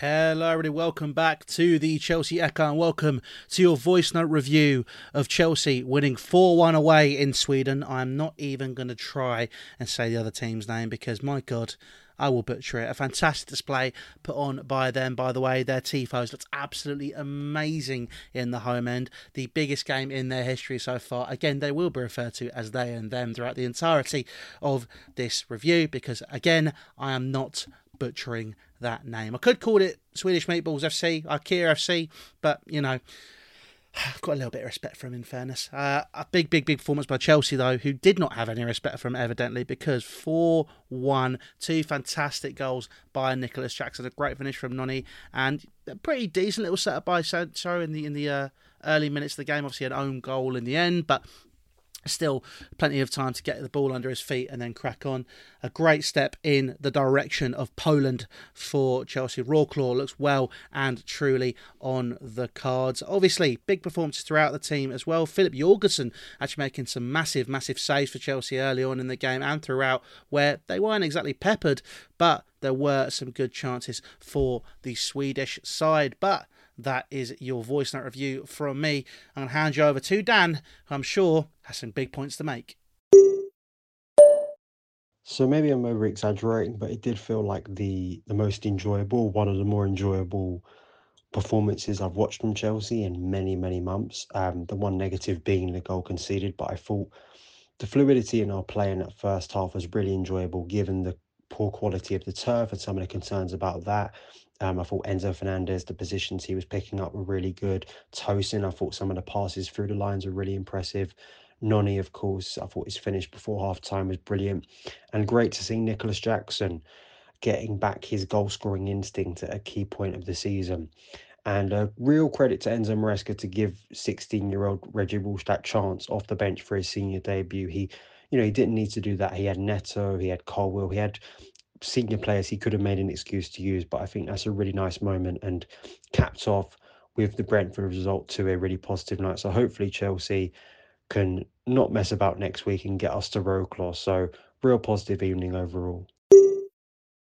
Hello, everybody. Welcome back to the Chelsea Echo, and welcome to your voice note review of Chelsea winning 4-1 away in Sweden. I'm not even going to try and say the other team's name because, my God, I will butcher it. A fantastic display put on by them. By the way, their tifos looked absolutely amazing in the home end. The biggest game in their history so far. Again, they will be referred to as they and them throughout the entirety of this review because, again, I am not butchering that name. I could call it Swedish Meatballs FC, IKEA FC, but, I've got a little bit of respect for him, in fairness. A big performance by Chelsea, though, who did not have any respect for him, evidently, because 4-1, two fantastic goals by Nicholas Jackson, a great finish from Noni, and a pretty decent little setup by Sancho in the early minutes of the game. Obviously, an own goal in the end, but still plenty of time to get the ball under his feet and then crack on. A great step in the direction of Poland for Chelsea. Rawclaw looks well and truly on the cards. Obviously, big performances throughout the team as well. Philip Jorgensen actually making some massive saves for Chelsea early on in the game and throughout, where they weren't exactly peppered, but there were some good chances for the Swedish side. But that is your voice note review from me. I'm going to hand you over to Dan, who I'm sure has some big points to make. So maybe I'm over exaggerating, but it did feel like the most enjoyable, one of the more enjoyable performances I've watched from Chelsea in many months. The one negative being the goal conceded, but I thought the fluidity in our play in that first half was really enjoyable, given the poor quality of the turf and some of the concerns about that. I thought Enzo Fernandez, the positions he was picking up were really good. Tosin, I thought some of the passes through the lines were really impressive. Noni, of course, I thought his finish before half time was brilliant. And great to see Nicholas Jackson getting back his goal scoring instinct at a key point of the season. And a real credit to Enzo Maresca to give 16-year-old Reggie Walsh that chance off the bench for his senior debut. He didn't need to do that. He had Neto, he had Colwill, he had senior players he could have made an excuse to use. But I think that's a really nice moment and capped off with the Brentford result to a really positive night. So hopefully Chelsea can not mess about next week and get us to Road Claw. So real positive evening overall.